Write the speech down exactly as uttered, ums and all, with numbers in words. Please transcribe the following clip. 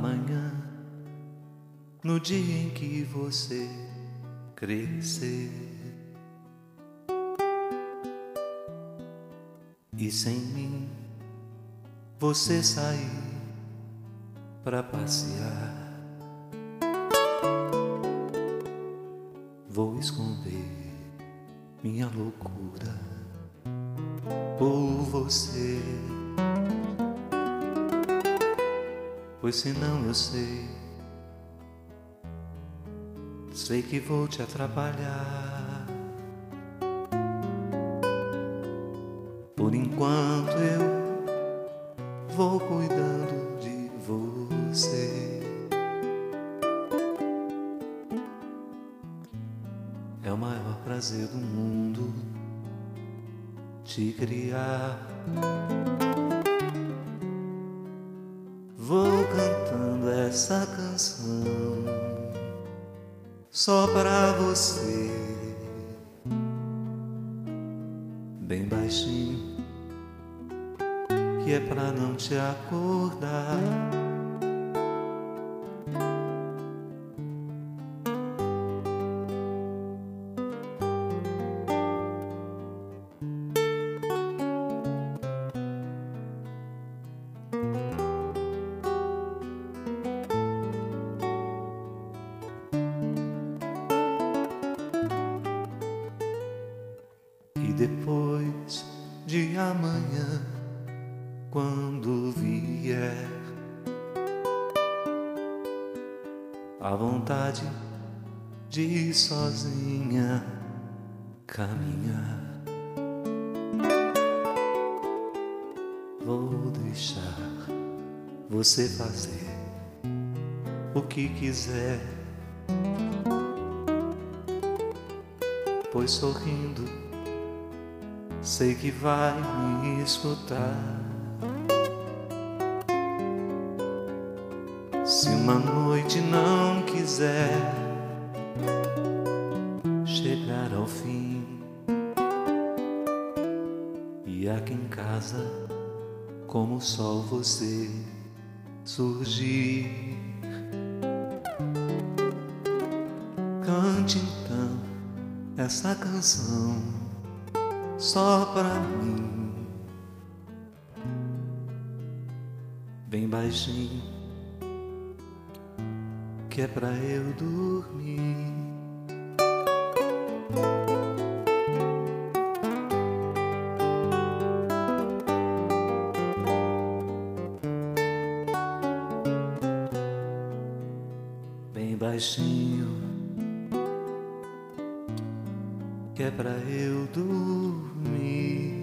Amanhã, no dia em que você crescer e sem mim você sair pra passear, vou esconder minha loucura por você, pois senão eu sei, sei que vou te atrapalhar. Por enquanto eu vou cuidando de você. É o maior prazer do mundo te criar. Vou cantando essa canção só pra você, bem baixinho, que é pra não te acordar. E depois de amanhã, quando vier a vontade de ir sozinha caminhar, vou deixar você fazer o que quiser, pois sorrindo sei que vai me escutar. Se uma noite não quiser chegar ao fim e aqui em casa como o sol você surgir, cante então essa canção só pra mim, bem baixinho, que é pra eu dormir. Bem baixinho, que é pra eu dormir.